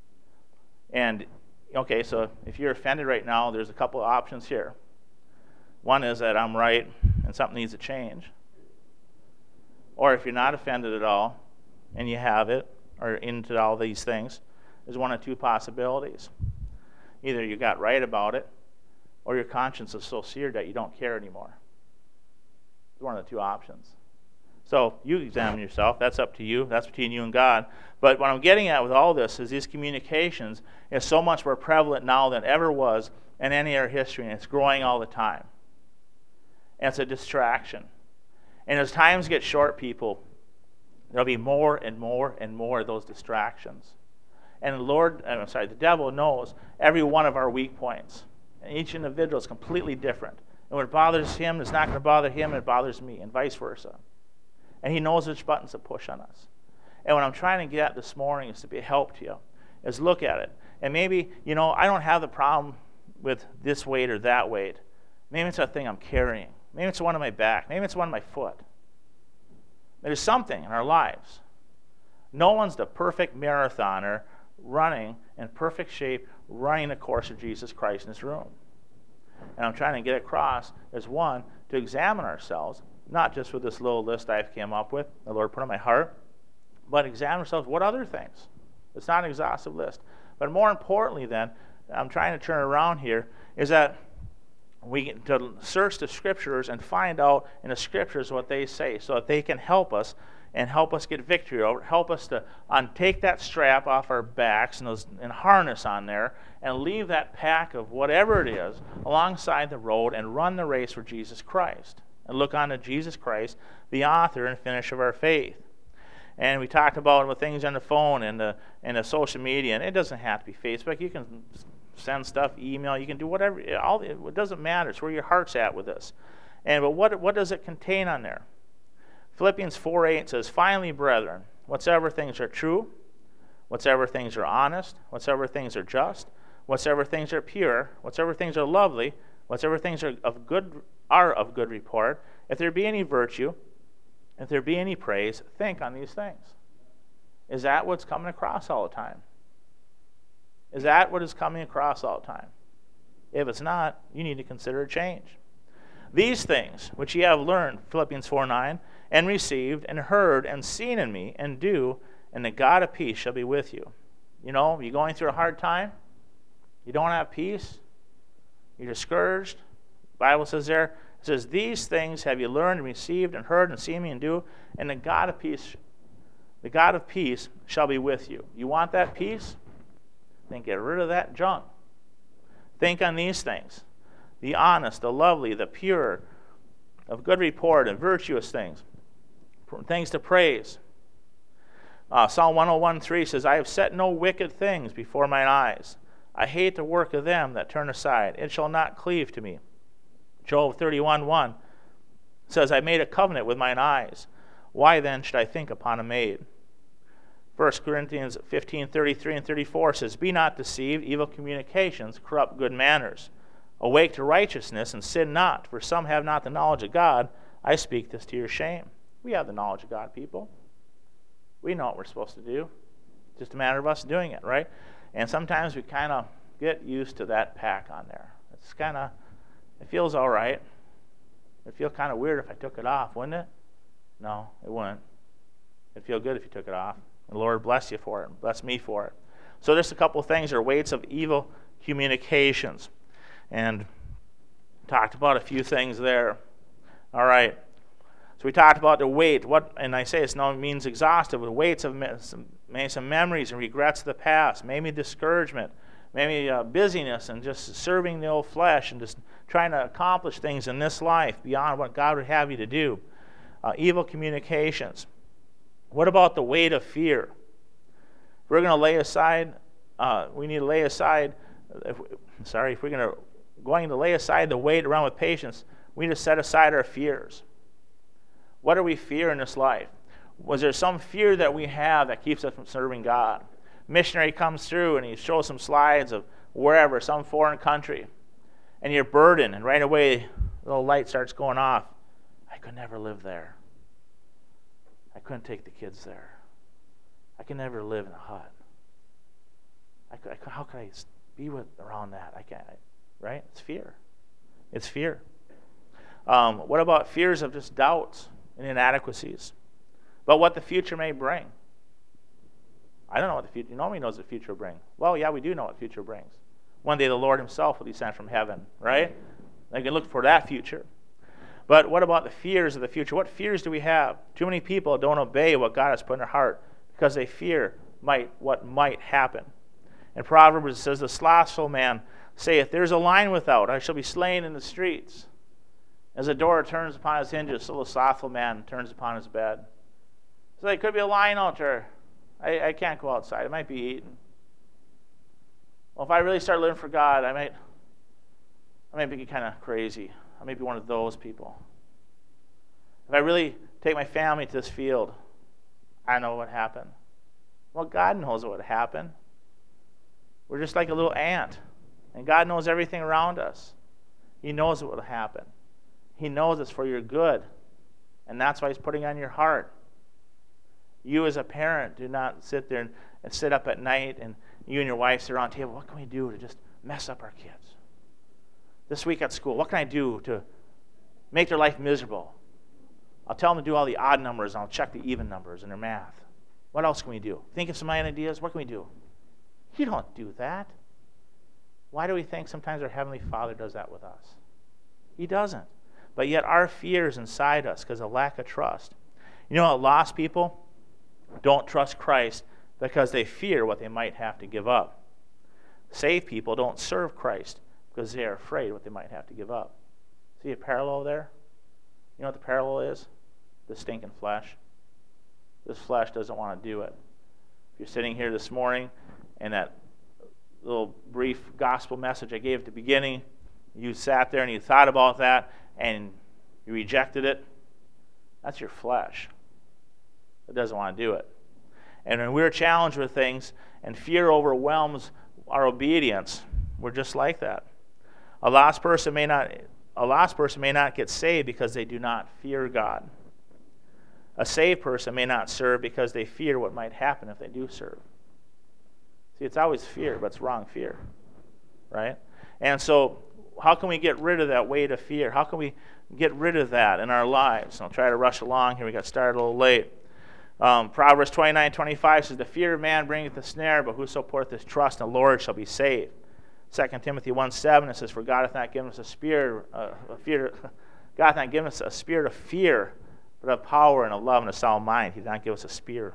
And, okay, so if you're offended right now, there's a couple of options here. One is that I'm right and something needs to change. Or if you're not offended at all and you have it, or into all these things, there's one of two possibilities. Either you got right about it, or your conscience is so seared that you don't care anymore. It's one of the two options. So you examine yourself. That's up to you. That's between you and God. But what I'm getting at with all this is these communications is so much more prevalent now than ever was in any other history, and it's growing all the time. And it's a distraction. And as times get short, people, there'll be more and more and more of those distractions. And the Lord, I'm sorry, the devil knows every one of our weak points. And each individual is completely different. And what bothers him is not going to bother him, and it bothers me, and vice versa. And he knows which buttons to push on us. And what I'm trying to get at this morning is to be a help to you, is look at it. And maybe, you know, I don't have the problem with this weight or that weight. Maybe it's a thing I'm carrying. Maybe it's one on my back. Maybe it's one on my foot. There's something in our lives. No one's the perfect marathoner running in perfect shape, running the course of Jesus Christ in this room. And I'm trying to get across as one, to examine ourselves, not just with this little list I've came up with, the Lord put on my heart, but examine ourselves. What other things? It's not an exhaustive list. But more importantly then, I'm trying to turn around here, is that we get to search the Scriptures and find out in the Scriptures what they say, so that they can help us and help us get victory over, help us to un- take that strap off our backs and, those, and harness on there and leave that pack of whatever it is alongside the road and run the race for Jesus Christ. And look on to Jesus Christ, the author and finisher of our faith. And we talked about with things on the phone and the, and the social media, and it doesn't have to be Facebook. You can send stuff, email, you can do whatever. All, it doesn't matter. It's where your heart's at with this. And but what, what does it contain on there? Philippians four eight says, "Finally, brethren, whatsoever things are true, whatsoever things are honest, whatsoever things are just, whatsoever things are pure, whatsoever things are lovely, whatsoever things are of good are of good report, if there be any virtue, if there be any praise, think on these things." Is that what's coming across all the time? Is that what is coming across all the time? If it's not, you need to consider a change. "These things which ye have learned," Philippians four nine, "and received, and heard, and seen in me, and do, and the God of peace shall be with you." You know, you're going through a hard time, you don't have peace, you're discouraged. The Bible says there, it says, "These things have you learned, and received, and heard, and seen me, and do, and the God of peace, the God of peace shall be with you." You want that peace? Then get rid of that junk. Think on these things: the honest, the lovely, the pure, of good report, and virtuous things, things to praise. Uh, Psalm one oh one three says, "I have set no wicked things before mine eyes. I hate the work of them that turn aside. It shall not cleave to me." Job thirty-one one says, "I made a covenant with mine eyes. Why then should I think upon a maid?" First Corinthians fifteen thirty-three and thirty-four says, "Be not deceived, evil communications corrupt good manners. Awake to righteousness and sin not, for some have not the knowledge of God. I speak this to your shame." We have the knowledge of God, people. We know what we're supposed to do. It's just a matter of us doing it, right? And sometimes we kind of get used to that pack on there. It's kind of, it feels all right. It'd feel kind of weird if I took it off, wouldn't it? No, it wouldn't. It'd feel good if you took it off. And the Lord bless you for it. Bless me for it. So there's a couple of things. There are weights of evil communications. And talked about a few things there. All right. So we talked about the weight. What, and I say it's no means exhaustive. The weights of some, maybe some memories and regrets of the past, maybe discouragement, maybe uh, busyness and just serving the old flesh and just trying to accomplish things in this life beyond what God would have you to do. Uh, evil communications. What about the weight of fear? We're going to lay aside, uh, we need to lay aside, if we, sorry, if we're going to, going to lay aside the weight around with patience, we need to set aside our fears. What do we fear in this life? Was there some fear that we have that keeps us from serving God? Missionary comes through and he shows some slides of wherever, some foreign country, and you're burdened, and right away the little light starts going off. I could never live there. I couldn't take the kids there. I could never live in a hut. I could, I could, how could I be with around that? I can't. Right? It's fear. It's fear. Um, what about fears of just doubts and inadequacies? But what the future may bring. I don't know what the future. Nobody knows what the future will bring. Well, yeah, we do know what the future brings. One day the Lord Himself will descend from heaven. Right? They can look for that future. But what about the fears of the future? What fears do we have? Too many people don't obey what God has put in their heart because they fear might what might happen. In Proverbs it says, the slothful man saith, there's a lion without, I shall be slain in the streets. As the door turns upon his hinges, so the slothful man turns upon his bed. So there could be a lion out there. I, I can't go outside. It might be eaten. Well, if I really start living for God, I might, I might be kind of crazy. I may be one of those people. If I really take my family to this field, I know what happened. Well, God knows what would happen. We're just like a little ant, and God knows everything around us. He knows what will happen. He knows it's for your good, and that's why He's putting on your heart. You as a parent do not sit there and, and sit up at night, and you and your wife sit around the table. What can we do to just mess up our kids? This week at school, what can I do to make their life miserable? I'll tell them to do all the odd numbers, and I'll check the even numbers in their math. What else can we do? Think of some ideas. What can we do? You don't do that. Why do we think sometimes our Heavenly Father does that with us? He doesn't. But yet our fear is inside us because of lack of trust. You know, lost people don't trust Christ because they fear what they might have to give up. Saved people don't serve Christ because they are afraid what they might have to give up. See a parallel there? You know what the parallel is? The stinking flesh. This flesh doesn't want to do it. If you're sitting here this morning and that little brief gospel message I gave at the beginning, you sat there and you thought about that and you rejected it, that's your flesh. It doesn't want to do it. And when we're challenged with things and fear overwhelms our obedience, we're just like that. A lost person may not a lost person may not get saved because they do not fear God. A saved person may not serve because they fear what might happen if they do serve. See, it's always fear, but it's wrong fear, right? And so how can we get rid of that weight of fear? How can we get rid of that in our lives? I'll try to rush along here. We got started a little late. Um, Proverbs twenty-nine twenty-five says, the fear of man bringeth a snare, but whoso poureth his trust in the Lord shall be saved. Second Timothy one seven, it says, for God hath not given us a spirit, uh, a fear, God hath not given us a spirit of fear, but of power and of love and a sound mind. He did not give us a spear.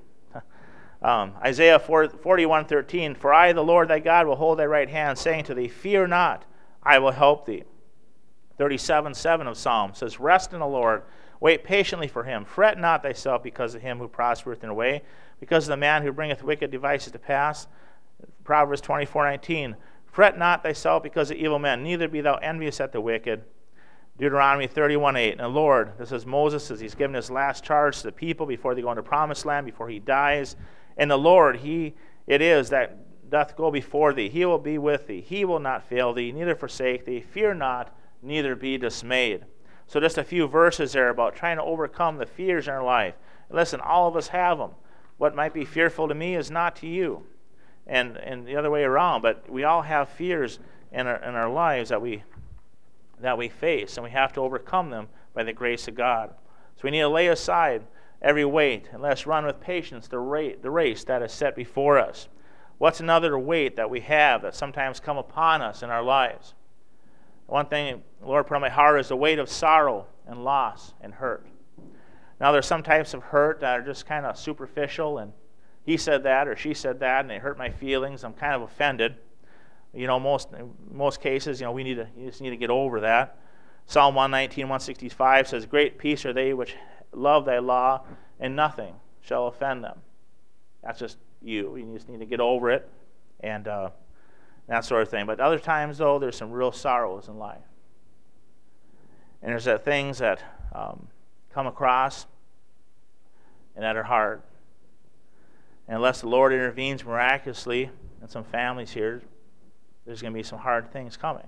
um, Isaiah forty-one thirteen, for I, the Lord thy God, will hold thy right hand, saying to thee, fear not, I will help thee. thirty-seven seven of Psalm says, rest in the Lord, wait patiently for him. Fret not thyself because of him who prospereth in the way, because of the man who bringeth wicked devices to pass. Proverbs twenty-four nineteen, fret not thyself because of evil men, neither be thou envious at the wicked. Deuteronomy thirty-one eight, and the Lord, this is Moses as he's given his last charge to the people before they go into promised land, before he dies. And the Lord, he it is that doth go before thee. He will be with thee. He will not fail thee, neither forsake thee. Fear not, neither be dismayed. So just a few verses there about trying to overcome the fears in our life. Listen, all of us have them. What might be fearful to me is not to you. And and the other way around. But we all have fears in our, in our lives that we that we face, and we have to overcome them by the grace of God. So we need to lay aside every weight, and let us run with patience the race, the race that is set before us. What's another weight that we have that sometimes come upon us in our lives? One thing the Lord put on my heart is the weight of sorrow and loss and hurt. Now there's some types of hurt that are just kind of superficial, and he said that or she said that, and it hurt my feelings. I'm kind of offended. You know, most most cases, you know, we need to you just need to get over that. Psalm one nineteen, one sixty-five says, "Great peace are they which love thy law, and nothing shall offend them." That's just you. You just need to get over it, and uh, that sort of thing. But other times, though, there's some real sorrows in life, and there's that things that um, come across and that are hard. And unless the Lord intervenes miraculously in some families here, there's going to be some hard things coming.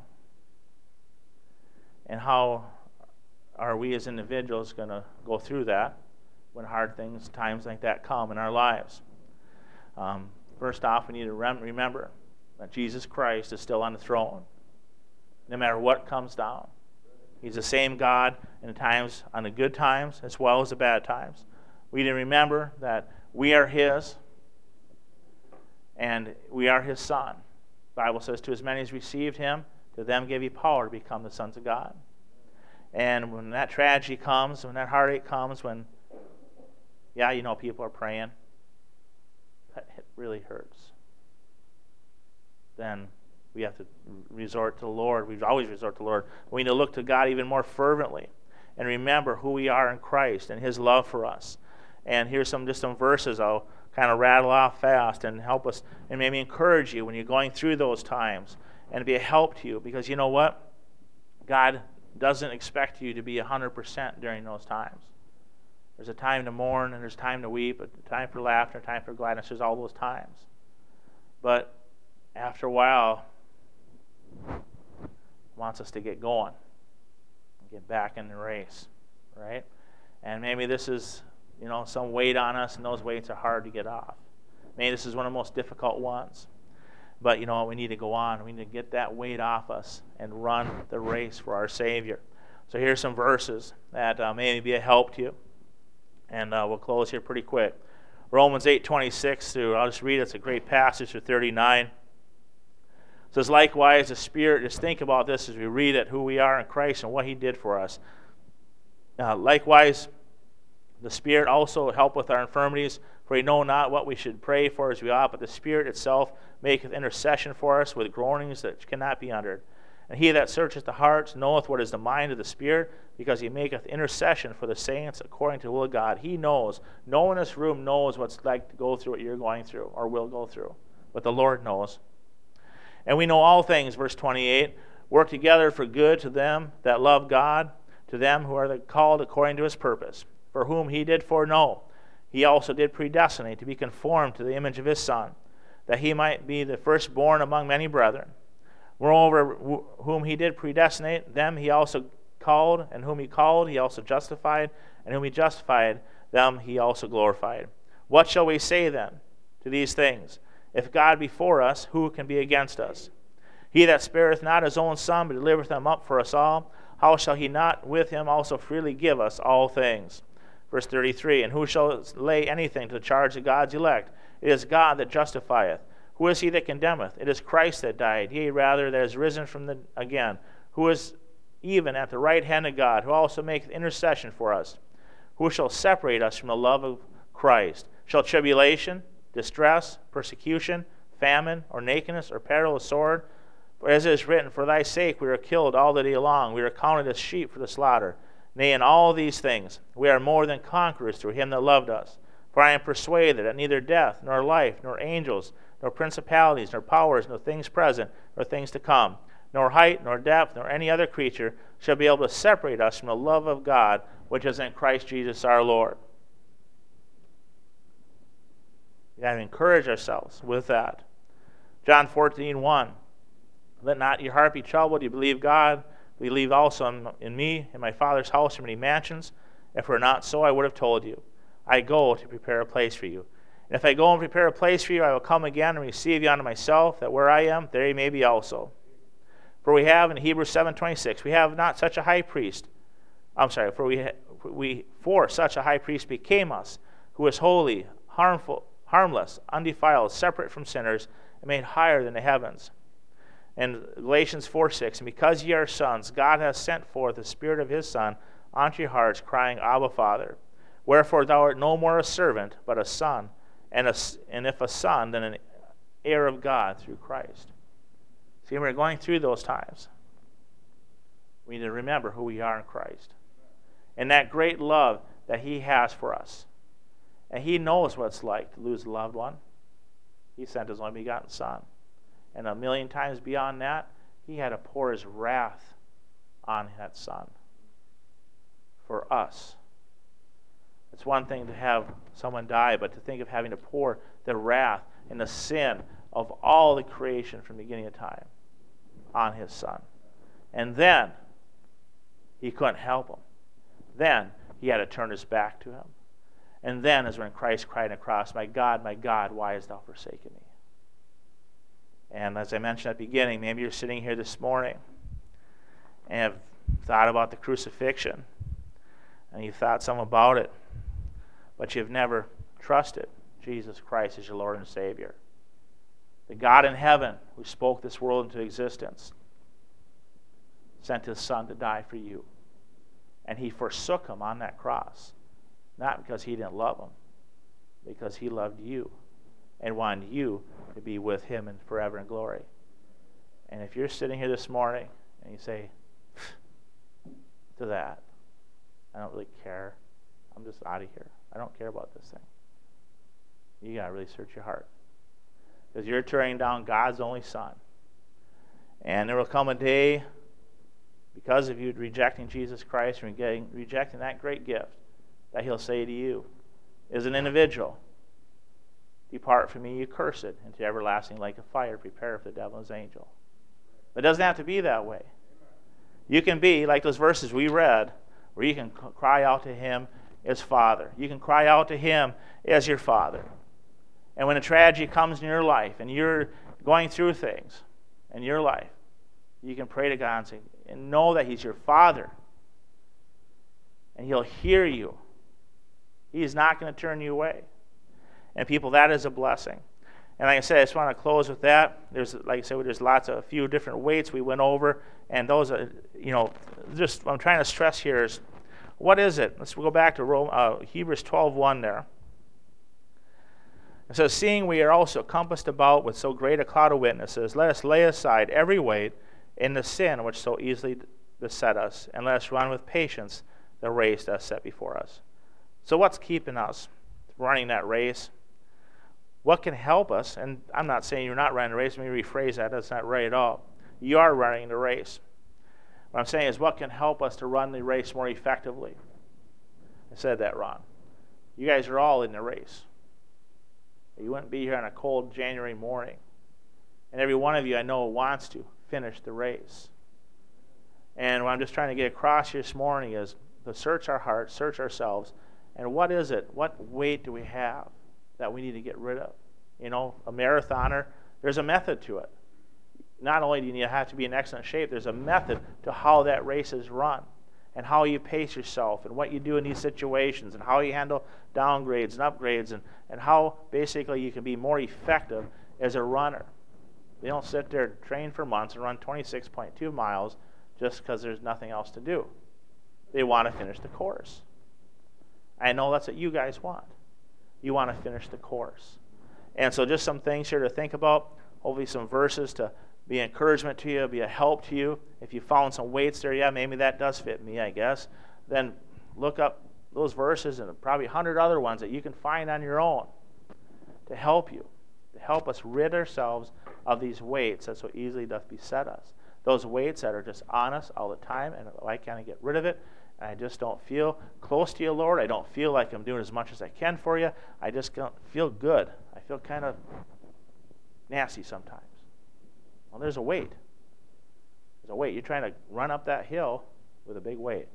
And how are we as individuals going to go through that when hard things, times like that come in our lives? Um, first off, we need to rem- remember that Jesus Christ is still on the throne, no matter what comes down. He's the same God in the times, on the good times as well as the bad times. We need to remember that we are His, and we are His Son. The Bible says, "To as many as received Him, to them gave He power to become the sons of God." And when that tragedy comes, when that heartache comes, when, yeah, you know, people are praying, but it really hurts, then we have to resort to the Lord. We always resort to the Lord. We need to look to God even more fervently and remember who we are in Christ and His love for us. And here's some just some verses I'll kind of rattle off fast and help us and maybe encourage you when you're going through those times and be a help to you, because you know what? God doesn't expect you to be one hundred percent during those times. There's a time to mourn and there's time to weep, a time for laughter, a time for gladness. There's all those times. But after a while, He wants us to get going and get back in the race, right? And maybe this is, you know, some weight on us, and those weights are hard to get off. Maybe this is one of the most difficult ones. But, you know, we need to go on. We need to get that weight off us and run the race for our Savior. So here's some verses that uh, may be a help to you. And uh, we'll close here pretty quick. Romans eight twenty-six through, I'll just read it. It's a great passage through thirty-nine. It says, "Likewise, the Spirit," just think about this as we read it, who we are in Christ and what He did for us. Uh, "Likewise, the Spirit also helpeth our infirmities, for we know not what we should pray for as we ought, but the Spirit itself maketh intercession for us with groanings that cannot be uttered. And He that searcheth the hearts knoweth what is the mind of the Spirit, because He maketh intercession for the saints according to the will of God." He knows. No one in this room knows what it's like to go through what you're going through or will go through. But the Lord knows. "And we know all things," verse twenty-eight, "work together for good to them that love God, to them who are called according to His purpose. For whom He did foreknow, He also did predestinate to be conformed to the image of His Son, that He might be the firstborn among many brethren. Moreover, whom He did predestinate, them He also called, and whom He called, He also justified, and whom He justified, them He also glorified. What shall we say then to these things? If God be for us, who can be against us? He that spareth not His own Son, but delivereth Him up for us all, how shall He not with Him also freely give us all things?" Verse thirty-three, "And who shall lay anything to the charge of God's elect? It is God that justifieth. Who is he that condemneth? It is Christ that died, yea, rather, that is risen from the again, who is even at the right hand of God, who also maketh intercession for us. Who shall separate us from the love of Christ? Shall tribulation, distress, persecution, famine, or nakedness, or peril, or sword? For as it is written, For thy sake we are killed all the day long, we are counted as sheep for the slaughter. Nay, in all these things we are more than conquerors through Him that loved us. For I am persuaded that neither death, nor life, nor angels, nor principalities, nor powers, nor things present, nor things to come, nor height, nor depth, nor any other creature shall be able to separate us from the love of God, which is in Christ Jesus our Lord." We've got to encourage ourselves with that. John fourteen one, "Let not your heart be troubled. You believe God, believe also in, in me. In my Father's house are many mansions. If it were not so, I would have told you. I go to prepare a place for you. And if I go and prepare a place for you, I will come again and receive you unto myself, that where I am, there you may be also. For we have," in Hebrews seven twenty-six, "we have not such a high priest." I'm sorry, for we, we for such a high priest became us, who is holy, harmful, harmless, undefiled, separate from sinners, and made higher than the heavens. And Galatians four six, "And because ye are sons, God hath sent forth the Spirit of His Son unto your hearts, crying, Abba, Father. Wherefore thou art no more a servant, but a son, and, a, and if a son, then an heir of God through Christ. See, we're going through those times. We need to remember who we are in Christ. And that great love that he has for us. And he knows what it's like to lose a loved one. He sent his only begotten Son. And a million times beyond that, he had to pour his wrath on that Son for us. It's one thing to have someone die, but to think of having to pour the wrath and the sin of all the creation from the beginning of time on his Son. And then he couldn't help him. Then he had to turn his back to him. And then is when Christ cried on the cross, my God, my God, why hast thou forsaken me? And as I mentioned at the beginning, maybe you're sitting here this morning and have thought about the crucifixion, and you've thought some about it, but you've never trusted Jesus Christ as your Lord and Savior. The God in heaven who spoke this world into existence sent his Son to die for you. And he forsook him on that cross, not because he didn't love him, because he loved you and wanted you to be with him in forever in glory. And if you're sitting here this morning and you say, to that, I don't really care. I'm just out of here. I don't care about this thing. You got to really search your heart. Because you're turning down God's only Son. And there will come a day, because of you rejecting Jesus Christ and getting, rejecting that great gift, that he'll say to you, as an individual, depart from me, you cursed, into everlasting lake of fire, prepare for the devil and his angel. But it doesn't have to be that way. You can be like those verses we read, where you can cry out to him as Father. You can cry out to him as your Father. And when a tragedy comes in your life and you're going through things in your life, you can pray to God and say, and know that he's your Father. And he'll hear you. He's not going to turn you away. And people, that is a blessing. And like I said, I just want to close with that. There's, like I said, there's lots of a few different weights we went over, and those are, you know, just what I'm trying to stress here is, what is it? Let's go back to Rome, uh, Hebrews twelve one there. It says, seeing we are also compassed about with so great a cloud of witnesses, let us lay aside every weight and the sin which so easily beset us, and let us run with patience the race that is set before us. So what's keeping us running that race? What can help us? And I'm not saying you're not running the race. Let me rephrase that. That's not right at all. You are running the race. What I'm saying is, what can help us to run the race more effectively? I said that wrong. You guys are all in the race. You wouldn't be here on a cold January morning. And every one of you I know wants to finish the race. And what I'm just trying to get across here this morning is to search our hearts, search ourselves, and what is it? What weight do we have that we need to get rid of? You know, a marathoner, there's a method to it. Not only do you have to be in excellent shape, there's a method to how that race is run and how you pace yourself and what you do in these situations and how you handle downgrades and upgrades and, and how basically you can be more effective as a runner. They don't sit there and train for months and run twenty-six point two miles just because there's nothing else to do. They want to finish the course. I know that's what you guys want. You want to finish the course. And so just some things here to think about. Hopefully some verses to be an encouragement to you, be a help to you. If you found some weights there, yeah, maybe that does fit me, I guess. Then look up those verses and probably a hundred other ones that you can find on your own to help you, to help us rid ourselves of these weights that so easily doth beset us. Those weights that are just on us all the time, and I kind of get rid of it. And I just don't feel close to you, Lord. I don't feel like I'm doing as much as I can for you. I just don't feel good. I feel kind of nasty sometimes. Well, there's a weight. There's a weight. You're trying to run up that hill with a big weight.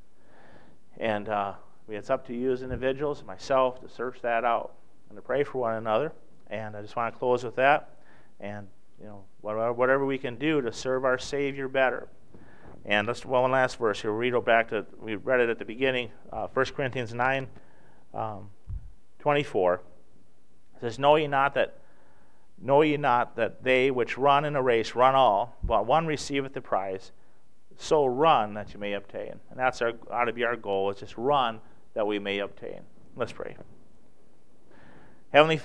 And uh, it's up to you as individuals, myself, to search that out and to pray for one another. And I just want to close with that. And, you know, whatever, whatever we can do to serve our Savior better. And let's well, one last verse here. We'll read back to, we read it at the beginning, uh, First Corinthians nine, um, twenty-four. It says, Know ye not that Know ye not that they which run in a race run all, but one receiveth the prize? So run that you may obtain. And that's our ought to be our goal, is just run that we may obtain. Let's pray. Heavenly